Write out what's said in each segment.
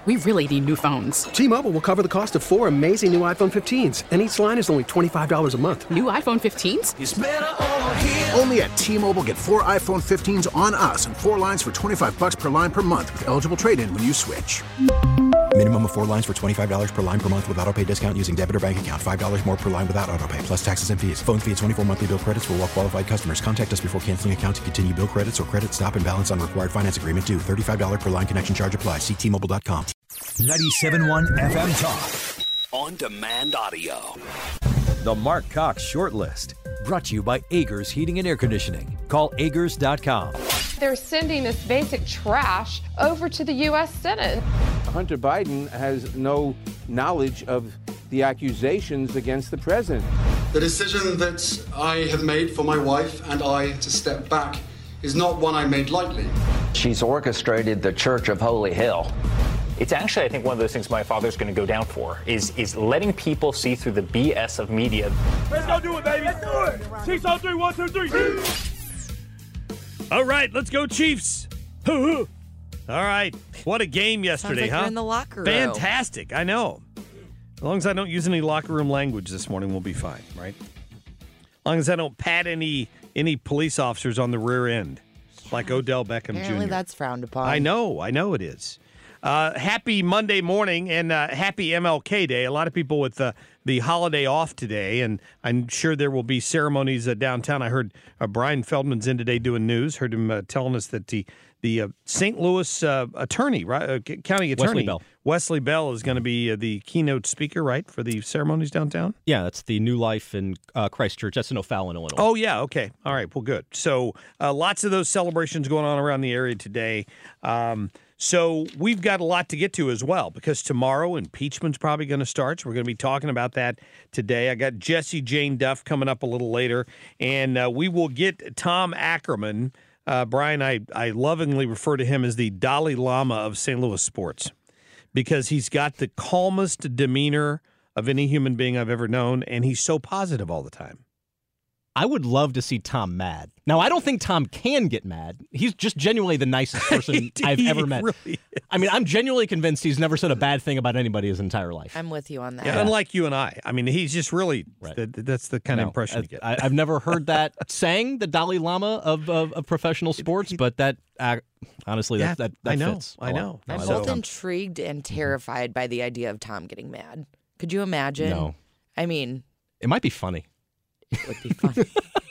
We really need new phones. T-Mobile will cover the cost of 4 amazing new iPhone 15s, and each line is only $25 a month. New iPhone 15s? It's better over here. Only at T-Mobile, get 4 iPhone 15s on us and 4 lines for $25 per line per month with eligible trade-in when you switch. Minimum of 4 lines for $25 per line per month with autopay discount using debit or bank account. $5 more per line without autopay, plus taxes and fees. Phone fee at 24 monthly bill credits for well-qualified customers. Contact us before canceling account to continue bill credits or credit stop and balance on required finance agreement due. $35 per line connection charge applies. See T-Mobile.com. 97.1 FM Talk. On-demand audio. The Mark Cox Shortlist. Brought to you by Agers Heating and Air Conditioning. Call Agers.com. They're sending this basic trash over to the U.S. Senate. Hunter Biden has no knowledge of the accusations against the president. The decision that I have made for my wife and I to step back is not one I made lightly. She's orchestrated the Church of Holy Hell. It's actually, I think, one of those things my father's going to go down for is letting people see through the BS of media. Let's go do it, baby. Let's do it. 6 on 3, 1, 2, 3. All right, let's go, Chiefs. All right. What a game yesterday, Sounds like you're in the locker room. Fantastic. I know. As long as I don't use any locker room language this morning, we'll be fine, right? As long as I don't pat any police officers on the rear end like Odell Beckham Apparently Jr. that's frowned upon. I know it is. Happy Monday morning and happy MLK Day. A lot of people with the holiday off today, and I'm sure there will be ceremonies downtown. I heard Brian Feldman's in today doing news. Heard him telling us that the St. Louis attorney, right, county attorney, Wesley Bell is going to be the keynote speaker, right, for the ceremonies downtown? Yeah, that's the New Life in Christchurch. That's in O'Fallon, Illinois. Oh, yeah, okay. All right, well, good. So lots of those celebrations going on around the area today. So we've got a lot to get to as well, because tomorrow impeachment's probably going to start. So we're going to be talking about that today. I got Jesse Jane Duff coming up a little later, and we will get Tom Ackerman. Brian, I lovingly refer to him as the Dalai Lama of St. Louis sports, because he's got the calmest demeanor of any human being I've ever known, and he's so positive all the time. I would love to see Tom mad. Now, I don't think Tom can get mad. He's just genuinely the nicest person I've ever met. Really I mean, I'm genuinely convinced he's never said a bad thing about anybody his entire life. I'm with you on that. Yeah, unlike you and I. I mean, he's just really, right. That's the kind of impression you get. I've never heard that saying, the Dalai Lama of professional sports, but that, honestly, that fits. I know. I'm both intrigued and terrified by the idea of Tom getting mad. Could you imagine? No. I mean, it might be funny. It would be funny.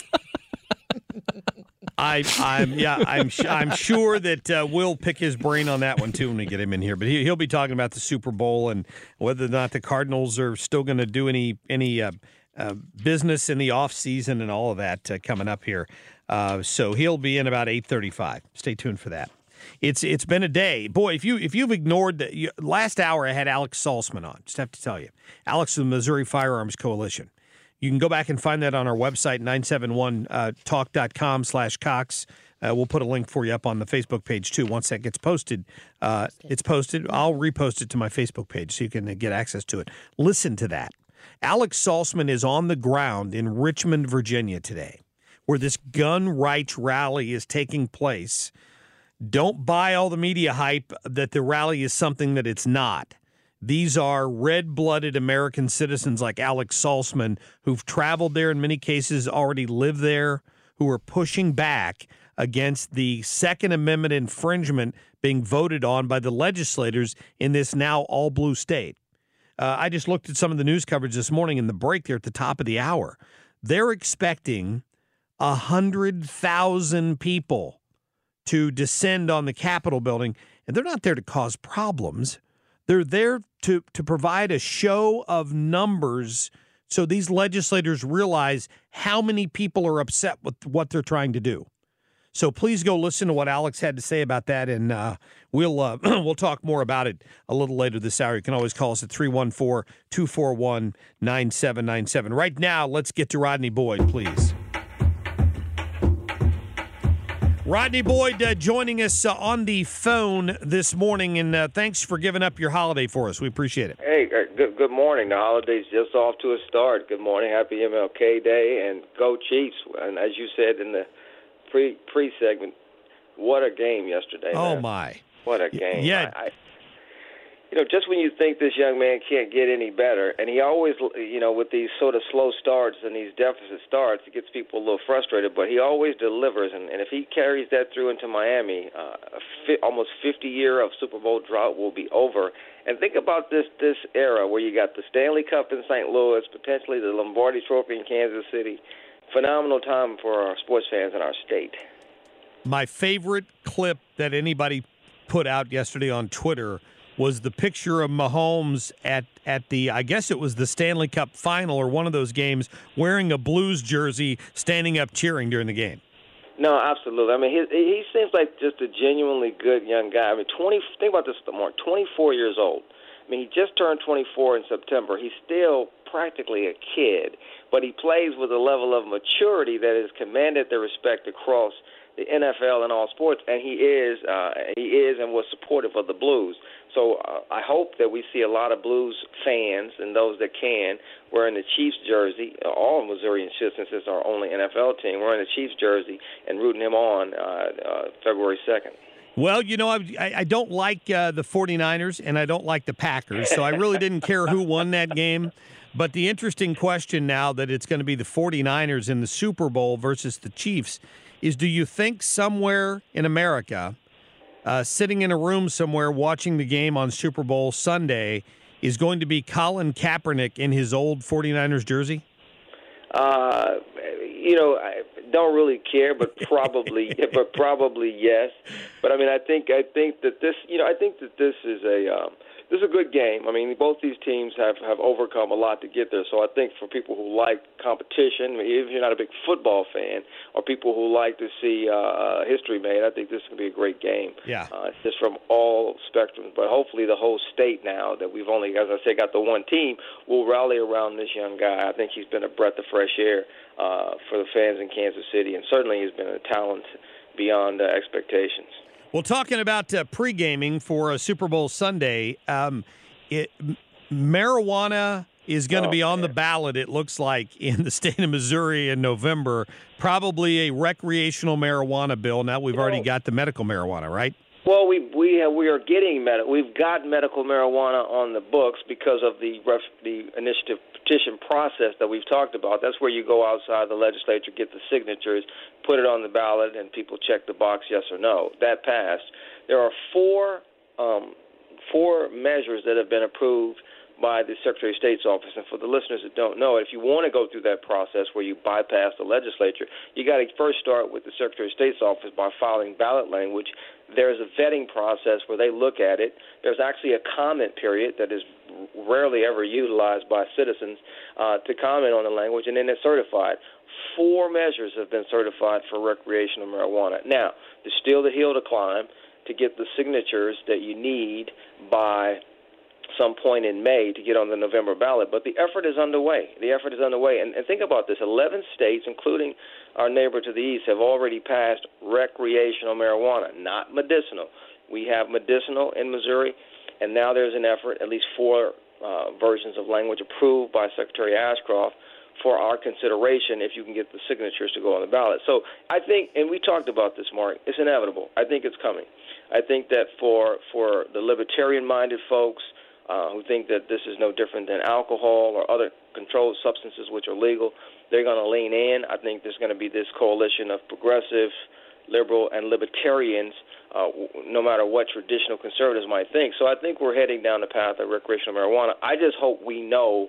I'm sure that we'll pick his brain on that one too when we get him in here. But he'll be talking about the Super Bowl and whether or not the Cardinals are still going to do any business in the off season and all of that coming up here. So he'll be in about 8:35. Stay tuned for that. It's been a day, boy. If you've ignored last hour, I had Alex Salzman on. Just have to tell you, Alex of the Missouri Firearms Coalition. You can go back and find that on our website, 971talk.com/Cox. We'll put a link for you up on the Facebook page, too. Once that gets posted, it's posted. I'll repost it to my Facebook page so you can get access to it. Listen to that. Alex Salzman is on the ground in Richmond, Virginia today, where this gun rights rally is taking place. Don't buy all the media hype that the rally is something that it's not. These are red-blooded American citizens like Alex Salzman who've traveled there, in many cases already live there, who are pushing back against the Second Amendment infringement being voted on by the legislators in this now all-blue state. I just looked at some of the news coverage this morning in the break there at the top of the hour. They're expecting 100,000 people to descend on the Capitol building, and they're not there to cause problems. They're there to provide a show of numbers so these legislators realize how many people are upset with what they're trying to do. So please go listen to what Alex had to say about that, and we'll talk more about it a little later this hour. You can always call us at 314-241-9797. Right now, let's get to Rodney Boyd, please. Rodney Boyd joining us on the phone this morning, and thanks for giving up your holiday for us. We appreciate it. Hey, good morning. The holiday's just off to a start. Good morning. Happy MLK Day, and go Chiefs. And as you said in the pre-segment, what a game yesterday. Oh, man. my. What a game. Yeah. just when you think this young man can't get any better, and he always, with these sort of slow starts and these deficit starts, it gets people a little frustrated, but he always delivers. And if he carries that through into Miami, almost 50 year of Super Bowl drought will be over. And think about this era where you got the Stanley Cup in St. Louis, potentially the Lombardi Trophy in Kansas City. Phenomenal time for our sports fans in our state. My favorite clip that anybody put out yesterday on Twitter was the picture of Mahomes at the, I guess it was the Stanley Cup final or one of those games, wearing a Blues jersey, standing up cheering during the game. No, absolutely. I mean, he seems like just a genuinely good young guy. I mean, think about this, Mark, 24 years old. I mean, he just turned 24 in September. He's still practically a kid, but he plays with a level of maturity that has commanded the respect across the NFL and all sports, and he is and was supportive of the Blues. So I hope that we see a lot of Blues fans and those that can wearing the Chiefs jersey, all Missourians should, since it's our only NFL team, wearing the Chiefs jersey and rooting him on February 2nd. Well, I don't like the 49ers and I don't like the Packers, so I really didn't care who won that game. But the interesting question now that it's going to be the 49ers in the Super Bowl versus the Chiefs is, do you think somewhere in America, sitting in a room somewhere watching the game on Super Bowl Sunday, is going to be Colin Kaepernick in his old 49ers jersey? I don't really care, but probably yes. But I mean, I think that this is a good game. I mean, both these teams have overcome a lot to get there. So I think for people who like competition, even if you're not a big football fan, or people who like to see history made, I think this is going to be a great game. Yeah. Just from all spectrums. But hopefully the whole state now that we've only, as I say, got the one team, will rally around this young guy. I think he's been a breath of fresh air for the fans in Kansas City, and certainly he's been a talent beyond expectations. Well, talking about pre-gaming for Super Bowl Sunday, marijuana is going to be on the ballot, it looks like, in the state of Missouri in November. Probably a recreational marijuana bill. Now we've already got the medical marijuana, right? Well, we are getting we've got medical marijuana on the books because of the initiative petition process that we've talked about. That's where you go outside the legislature, get the signatures, put it on the ballot, and people check the box yes or no. That passed. There are four measures that have been approved by the Secretary of State's office. And for the listeners that don't know, if you want to go through that process where you bypass the legislature, you got to first start with the Secretary of State's office by filing ballot language. There's a vetting process where they look at it. There's actually a comment period that is rarely ever utilized by citizens to comment on the language, and then it's certified. 4 measures have been certified for recreational marijuana. Now, there's still the hill to climb to get the signatures that you need by some point in May to get on the November ballot, but the effort is underway. And think about this. 11 states, including our neighbor to the east, have already passed recreational marijuana, not medicinal. We have medicinal in Missouri, and now there's an effort, at least 4 versions of language approved by Secretary Ashcroft for our consideration if you can get the signatures to go on the ballot. So I think, and we talked about this, Mark, it's inevitable. I think it's coming. I think that for the libertarian-minded folks, who think that this is no different than alcohol or other controlled substances which are legal, they're going to lean in. I think there's going to be this coalition of progressives, liberal, and libertarians, no matter what traditional conservatives might think. So I think we're heading down the path of recreational marijuana. I just hope we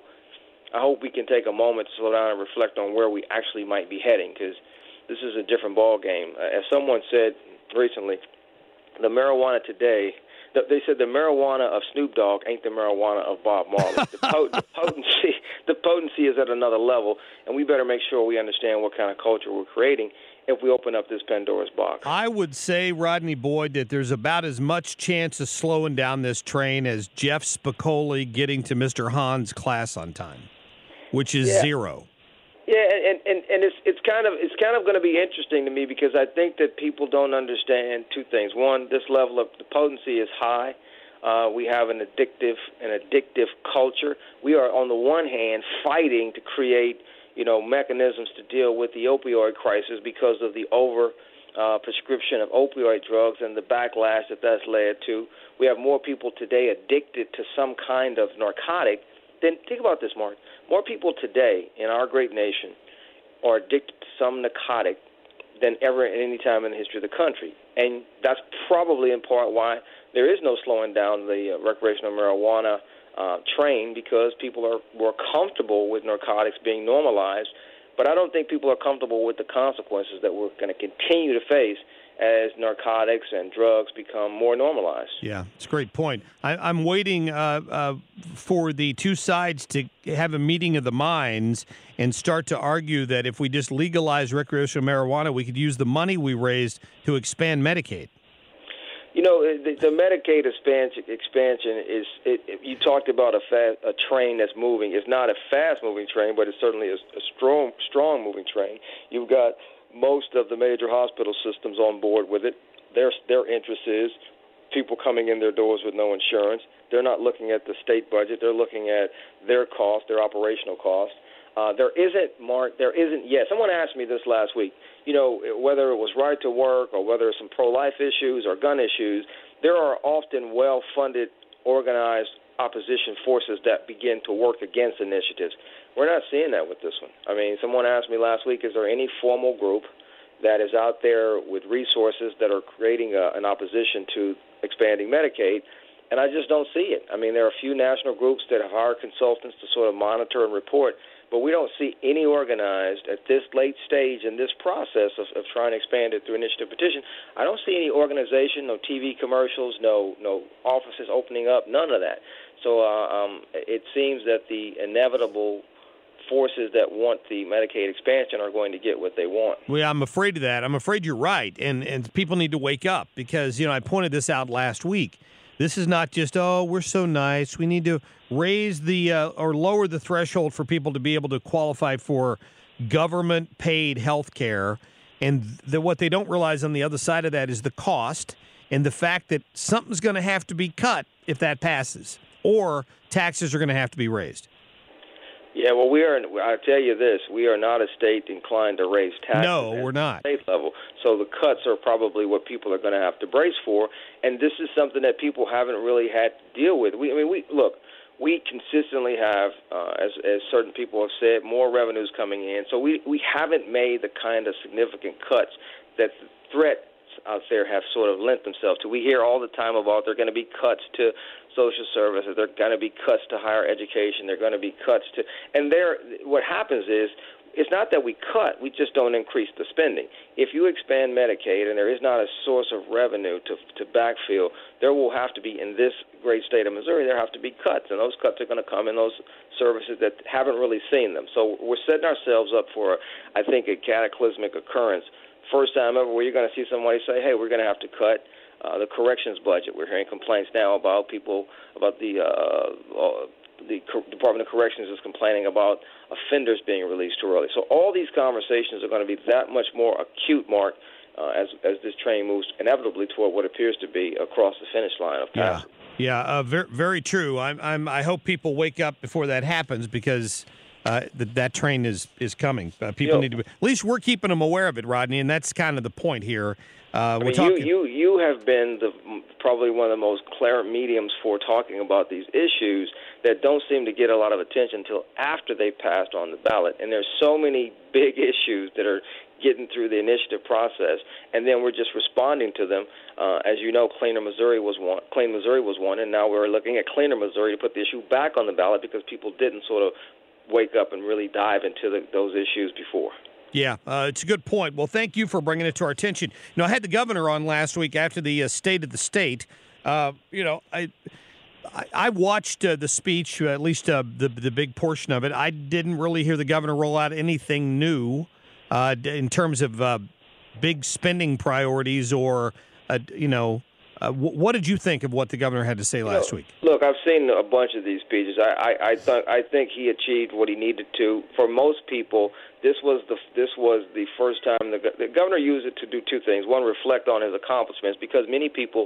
can take a moment to slow down and reflect on where we actually might be heading, because this is a different ball game. As someone said recently, the marijuana today, they said the marijuana of Snoop Dogg ain't the marijuana of Bob Marley. The potency is at another level, and we better make sure we understand what kind of culture we're creating if we open up this Pandora's box. I would say, Rodney Boyd, that there's about as much chance of slowing down this train as Jeff Spicoli getting to Mr. Hahn's class on time, which is 0. Yeah, and it's kind of going to be interesting to me, because I think that people don't understand 2 things. One, this level of the potency is high. We have an addictive culture. We are, on the one hand, fighting to create mechanisms to deal with the opioid crisis because of the prescription of opioid drugs and the backlash that that's led to. We have more people today addicted to some kind of narcotic. Then think about this, Mark. More people today in our great nation are addicted to some narcotic than ever at any time in the history of the country. And that's probably in part why there is no slowing down the recreational marijuana train, because people are more comfortable with narcotics being normalized. But I don't think people are comfortable with the consequences that we're going to continue to face as narcotics and drugs become more normalized. Yeah, it's a great point. I'm waiting for the two sides to have a meeting of the minds and start to argue that if we just legalize recreational marijuana, we could use the money we raised to expand Medicaid. You know, the Medicaid expansion is. You talked about a train that's moving. It's not a fast-moving train, but it's certainly a strong-moving train. You've got most of the major hospital systems on board with it. Their interest is people coming in their doors with no insurance. They're not looking at the state budget. They're looking at their cost, their operational cost. There isn't yet. Someone asked me this last week, you know, whether it was right to work or whether it's some pro-life issues or gun issues, there are often well-funded, organized opposition forces that begin to work against initiatives. We're not seeing that with this one. I mean, someone asked me last week, is there any formal group that is out there with resources that are creating an opposition to expanding Medicaid? And I just don't see it. I mean, there are a few national groups that have hired consultants to sort of monitor and report, but we don't see any organized at this late stage in this process of trying to expand it through initiative petition. I don't see any organization, no TV commercials, no offices opening up, none of that. So it seems that the inevitable forces that want the Medicaid expansion are going to get what they want. Well, I'm afraid of that. I'm afraid you're right, and people need to wake up because, you know, I pointed this out last week. This is not just, oh, we're so nice. We need to raise the or lower the threshold for people to be able to qualify for government-paid health care. And what they don't realize on the other side of that is the cost and the fact that something's going to have to be cut if that passes, or taxes are going to have to be raised. Yeah, well, I'll tell you this, we are not a state inclined to raise taxes. No, we're not. At the state level. So the cuts are probably what people are going to have to brace for, and this is something that people haven't really had to deal with. We consistently have, as certain people have said, more revenues coming in. So we haven't made the kind of significant cuts that the threats out there have sort of lent themselves to. We hear all the time about there are going to be cuts to social services, there are going to be cuts to higher education, there are going to be cuts to, and what happens is, it's not that we cut, we just don't increase the spending. If you expand Medicaid and there is not a source of revenue to backfill, there will have to be, in this great state of Missouri, there have to be cuts, and those cuts are going to come in those services that haven't really seen them. So we're setting ourselves up for, I think, a cataclysmic occurrence. First time ever where you're going to see somebody say, hey, we're going to have to cut the corrections budget. We're hearing complaints now about people, about the Department of Corrections is complaining about offenders being released too early. So all these conversations are going to be that much more acute, Mark, as this train moves inevitably toward what appears to be across the finish line of passage. Yeah, very, very true. I hope people wake up before that happens because that train is coming. People need to be, at least we're keeping them aware of it, Rodney, and that's kind of the point here. You have been probably one of the most clear mediums for talking about these issues that don't seem to get a lot of attention until after they passed on the ballot. And there's so many big issues that are getting through the initiative process, and then we're just responding to them. As you know, Clean Missouri was one, and now we're looking at Cleaner Missouri to put the issue back on the ballot because people didn't sort of wake up and really dive into those issues before. Yeah, it's a good point. Well, thank you for bringing it to our attention. You know, I had the governor on last week after the State of the State. I watched the speech, at least the big portion of it. I didn't really hear the governor roll out anything new in terms of big spending priorities or, what did you think of what the governor had to say last week? Look, I've seen a bunch of these speeches. I think he achieved what he needed to. For most people, this was the first time the governor used it to do two things. One, reflect on his accomplishments, because many people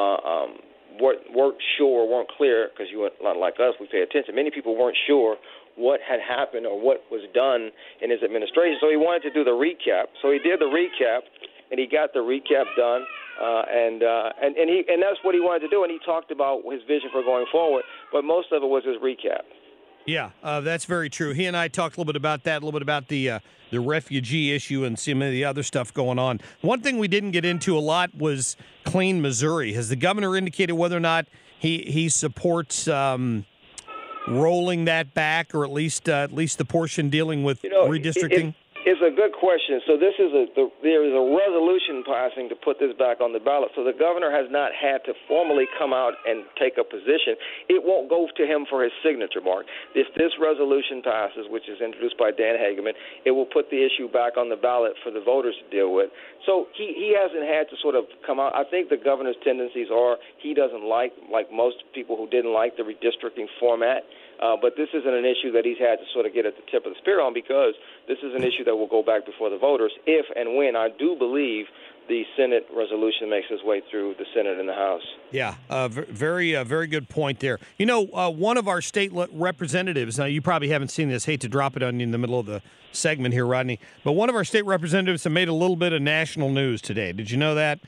weren't clear, because you weren't like us, we pay attention. Many people weren't sure what had happened or what was done in his administration. So he wanted to do the recap. So he did the recap, and he got the recap done. And that's what he wanted to do, and he talked about his vision for going forward, but most of it was his recap. Yeah, that's very true. He and I talked a little bit about that, a little bit about the refugee issue and some of the other stuff going on. One thing we didn't get into a lot was Clean Missouri. Has the governor indicated whether or not he supports rolling that back, or at least the portion dealing with redistricting? It's a good question. So there is a resolution passing to put this back on the ballot. So the governor has not had to formally come out and take a position. It won't go to him for his signature, Mark. If this resolution passes, which is introduced by Dan Hageman, it will put the issue back on the ballot for the voters to deal with. So he hasn't had to sort of come out. I think the governor's tendencies are he doesn't like most people who didn't like the redistricting format. But this isn't an issue that he's had to sort of get at the tip of the spear on, because this is an issue that will go back before the voters if and when I do believe the Senate resolution makes its way through the Senate and the House. Yeah, very good point there. One of our state representatives, now you probably haven't seen this, hate to drop it on you in the middle of the segment here, Rodney, but one of our state representatives have made a little bit of national news today. Did you know that?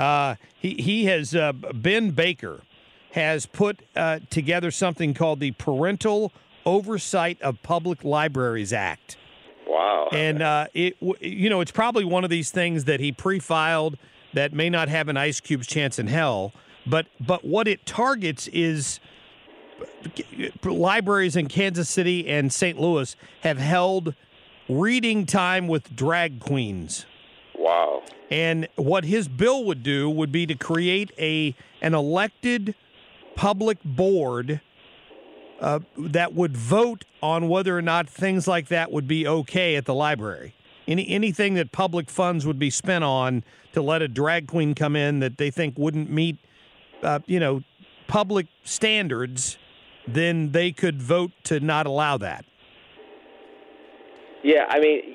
He has, Ben Baker, has put together something called the Parental Oversight of Public Libraries Act. Wow. And it's probably one of these things that he pre-filed that may not have an ice cube's chance in hell, but what it targets is libraries in Kansas City and St. Louis have held reading time with drag queens. Wow. And what his bill would do would be to create an elected public board that would vote on whether or not things like that would be okay at the library. Anything that public funds would be spent on to let a drag queen come in that they think wouldn't meet, public standards, then they could vote to not allow that. Yeah, I mean,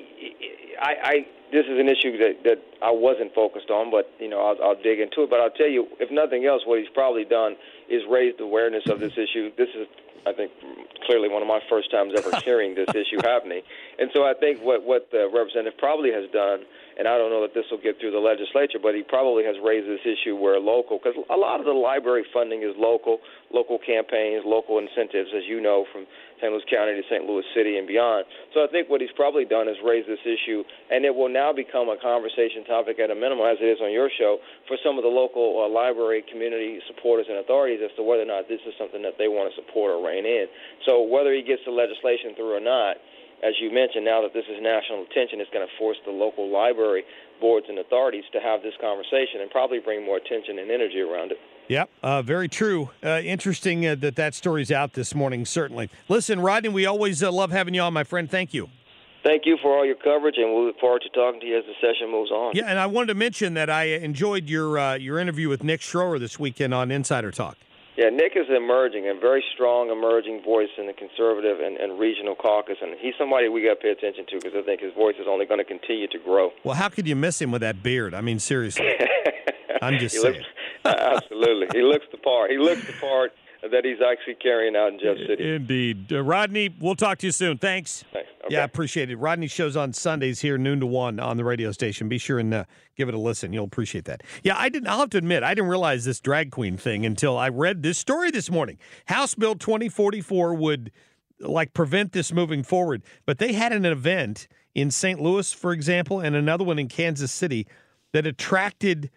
this is an issue that I wasn't focused on, but I'll dig into it. But I'll tell you, if nothing else, what he's probably done is raised awareness of this issue. This is, I think, clearly one of my first times ever hearing this issue happening. And so I think what the representative probably has done, and I don't know that this will get through the legislature, but he probably has raised this issue where local, because a lot of the library funding is local campaigns, local incentives, as you know, from St. Louis County to St. Louis City and beyond. So I think what he's probably done is raise this issue, and it will now become a conversation topic at a minimum, as it is on your show, for some of the local library community supporters and authorities as to whether or not this is something that they want to support or rein in. So whether he gets the legislation through or not, as you mentioned, now that this is national attention, it's going to force the local library boards and authorities to have this conversation and probably bring more attention and energy around it. Yep, very true. Interesting that story's out this morning, certainly. Listen, Rodney, we always love having you on, my friend. Thank you. Thank you for all your coverage, and we'll look forward to talking to you as the session moves on. Yeah, and I wanted to mention that I enjoyed your interview with Nick Schroer this weekend on Insider Talk. Yeah, Nick is emerging, a very strong emerging voice in the conservative and regional caucus, and he's somebody we got to pay attention to because I think his voice is only going to continue to grow. Well, how could you miss him with that beard? I mean, seriously. I'm just saying. Absolutely. He looks the part. He looks the part that he's actually carrying out in Jeff City. Indeed. Rodney, we'll talk to you soon. Thanks. Thanks. Okay. Yeah, I appreciate it. Rodney shows on Sundays here, noon to 1 on the radio station. Be sure and give it a listen. You'll appreciate that. Yeah, I'll have to admit, I didn't realize this drag queen thing until I read this story this morning. House Bill 2044 would, prevent this moving forward. But they had an event in St. Louis, for example, and another one in Kansas City that attracted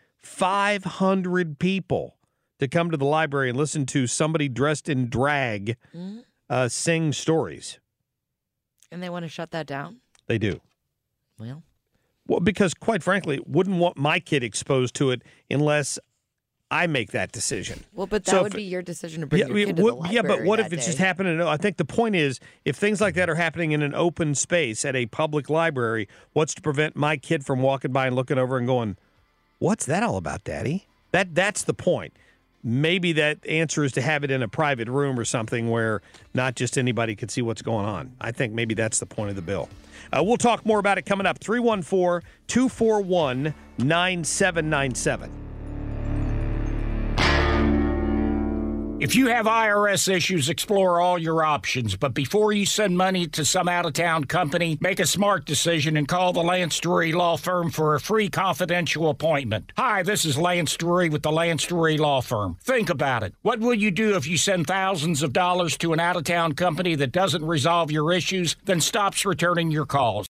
500 people to come to the library and listen to somebody dressed in drag sing stories. And they want to shut that down? They do. Well, because quite frankly, wouldn't want my kid exposed to it unless I make that decision. Well, but that would be your decision to bring your kid to the library. Yeah, but what if it's just happening? I think the point is, if things like that are happening in an open space at a public library, what's to prevent my kid from walking by and looking over and going, "What's that all about, Daddy?" That's the point. Maybe that answer is to have it in a private room or something where not just anybody could see what's going on. I think maybe that's the point of the bill. We'll talk more about it coming up. 314-241-9797. If you have IRS issues, explore all your options. But before you send money to some out-of-town company, make a smart decision and call the Lance Drury Law Firm for a free confidential appointment. Hi, this is Lance Drury with the Lance Drury Law Firm. Think about it. What will you do if you send thousands of dollars to an out-of-town company that doesn't resolve your issues, then stops returning your calls?